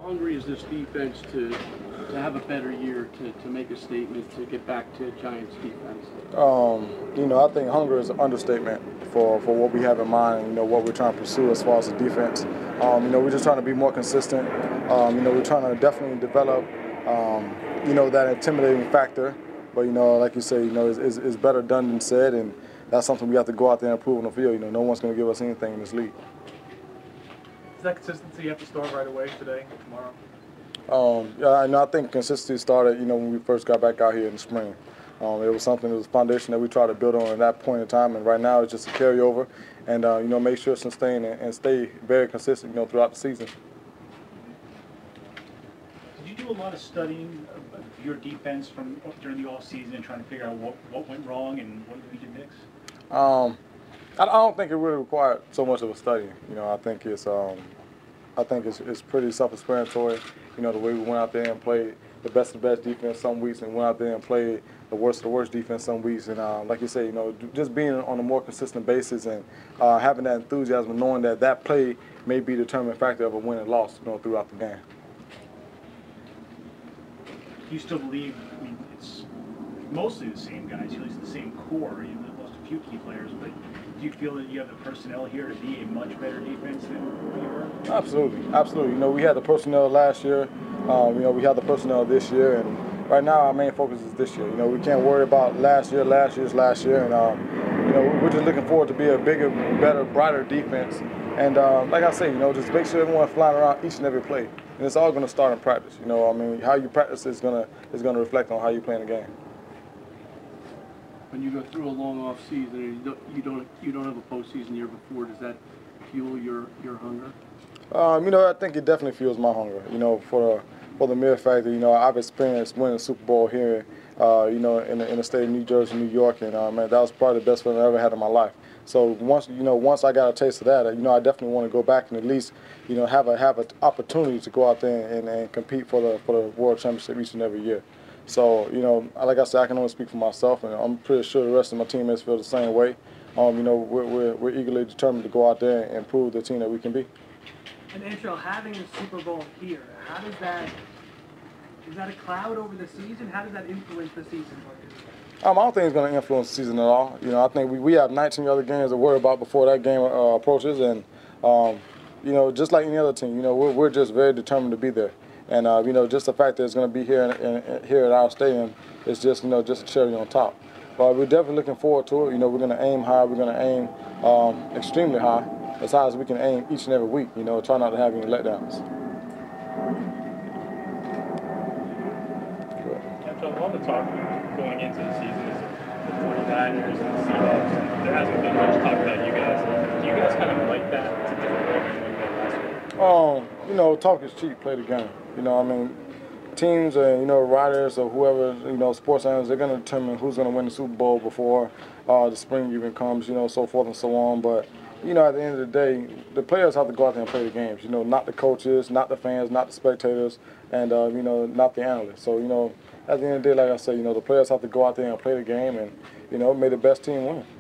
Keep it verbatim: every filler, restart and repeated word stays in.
hungry is this defense to to have a better year, to, to make a statement, to get back to Giants defense? Um, you know, I think hunger is an understatement for, for what we have in mind, you know, what we're trying to pursue as far as the defense. Um, you know, we're just trying to be more consistent. Um, you know, we're trying to definitely develop, um, you know, that intimidating factor. But, you know, like you say, you know, it's, it's, it's better done than said, and that's something we have to go out there and prove on the field. You know, no one's going to give us anything in this league. Is that consistency you have to start right away today, tomorrow? Um, yeah, I, know, I think consistency started, you know, when we first got back out here in the spring. Um, it was something, it was a foundation that we tried to build on at that point in time, and right now it's just a carryover, and uh, you know, make sure it's sustained and, and stay very consistent, you know, throughout the season. Did you do a lot of studying of your defense from during the off season and trying to figure out what, what went wrong and what we could fix? Um, I, I don't think it really required so much of a study. You know, I think it's um, I think it's, it's pretty self-explanatory. You know, the way we went out there and played the best of the best defense some weeks, and went out there and played the worst of the worst defense some weeks. And uh, like you say, you know, just being on a more consistent basis and uh, having that enthusiasm, knowing that that play may be the determining factor of a win and loss, you know, throughout the game. Do you still believe, I mean, it's mostly the same guys, at least the same core. You've lost a few key players, but do you feel that you have the personnel here to be a much better defense than you were? Absolutely, absolutely. You know, we had the personnel last year. Um, you know, we have the personnel this year, and right now our main focus is this year. You know, we can't worry about last year. Last year's last year, and um, you know, we're just looking forward to be a bigger, better, brighter defense. And um, like I say, you know, just make sure everyone's flying around each and every play, and it's all going to start in practice. You know, I mean, how you practice is gonna is gonna reflect on how you play in the game. When you go through a long off season and you don't you don't you don't have a postseason year before, does that fuel your your hunger? Um, you know, I think it definitely fuels my hunger. You know, for the for the mere fact that, you know, I've experienced winning the Super Bowl here, uh, you know, in the, in the state of New Jersey, New York, and uh, man, that was probably the best feeling I ever had in my life. So once you know, once I got a taste of that, you know, I definitely want to go back and at least, you know, have a have an opportunity to go out there and, and compete for the for the World Championship each and every year. So, you know, like I said, I can only speak for myself, and I'm pretty sure the rest of my teammates feel the same way. Um, you know, we're, we're, we're eagerly determined to go out there and prove the team that we can be. And Antrel, having a Super Bowl here, how does that, is that a cloud over the season? How does that influence the season? Um, I don't think it's going to influence the season at all. You know, I think we, we have nineteen other games to worry about before that game uh, approaches, and um, you know, just like any other team, you know, we're, we're just very determined to be there. And uh, you know, just the fact that it's going to be here in, in, in, here at our stadium is just, you know, just a cherry on top. But we're definitely looking forward to it. You know, we're going to aim high. We're going to aim um, extremely high, as high as we can aim each and every week. You know, try not to have any letdowns. Antrel, a lot of talk going into the season is the forty-niners and the Seahawks, and there hasn't been much talk about you guys. Do you guys kind of like that? It's a different role than when you were last year? Um, you know, talk is cheap. Play the game. You know, I mean, teams and, you know, writers or whoever, you know, sports analysts, they're going to determine who's going to win the Super Bowl before uh, the spring even comes, you know, so forth and so on. But, you know, at the end of the day, the players have to go out there and play the games, you know, not the coaches, not the fans, not the spectators, and, uh, you know, not the analysts. So, you know, at the end of the day, like I said, you know, the players have to go out there and play the game and, you know, may the best team win.